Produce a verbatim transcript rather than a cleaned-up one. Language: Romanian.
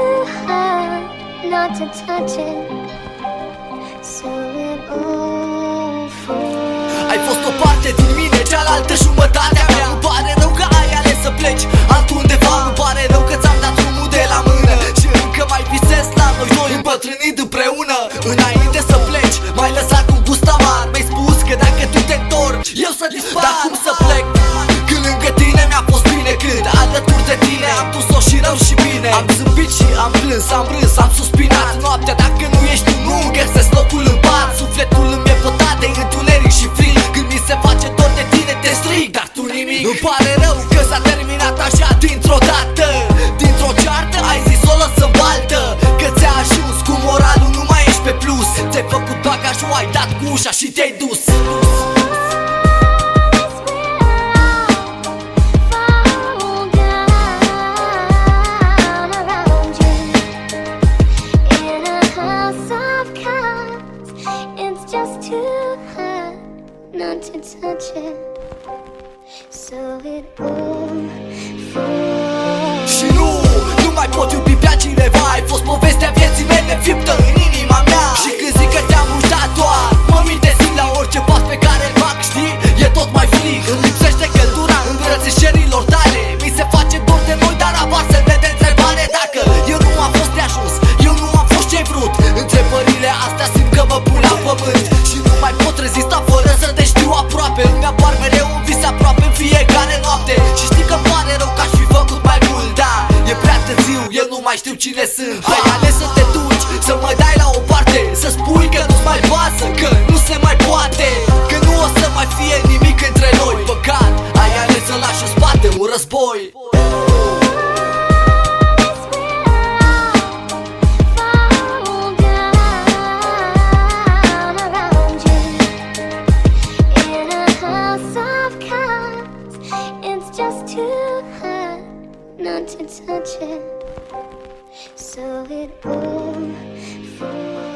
too hard not to touch it, so it all falls. Ai fost o parte din mine, cealaltă jumătatea mea. Îmi pare rău că ai ales să pleci altundeva. Îmi pare rău că ți-am dat drumul de la mână și încă mai visez la noi doi îmbătrânind împreună. Înainte să pleci, m-ai lăsat cu gust amar. Mi-ai spus că dacă tu te întorci, eu să dispar. Dar cum să plec când lângă tine mi-a fost bine? Când alături de tine am dus-o și rău și bine. Am zâmbit și am plâns, am râs, am suspirat noaptea. Dacă nu ești tu, nu găsesc locul în pat. Sufletul îmi e pătat de întuneric și frig. Când mi se face dor de tine te strig, dar tu nimic. Îmi pare rău că s-a terminat așa dintr-o dată. Dintr-o ceartă ai zis o lăsăm baltă. Că ți-a ajuns cu moralul, nu mai ești pe plus. Ți-ai făcut bagajul, ai dat cu ușa și te-ai dus. Not to touch it, so it all falls. Și nu, nu mai pot iubi pe altcineva. Ai fost povestea vieții mele, fiptă în inima mea. Și când zic că te-am uitat doar, mă mintesc la orice pas pe care îl fac, știi? E tot mai frig, îmi lipsește căldura îmbrățișerilor tale. Mi se face dor de noi, dar apar semne de întrebare. Dacă eu nu am fost de ajuns, eu nu am fost ce-ai vrut. Întrebările astea simt că mă pun la pământ și nu mai pot rezista fără să te știu aproape. Îmi apar mereu un vis aproape în fiecare noapte. Și știi că pare rău că aș fi făcut mai mult, da, e prea târziu, eu nu mai știu cine sunt. Ai ales să te duci, să mă dai la o parte, să spui că nu-ți mai pasă, că nu se mai poate, că nu o să mai fie nimic între noi. Păcat, ai ales să lași în spate un război. Not to touch it, so it all falls.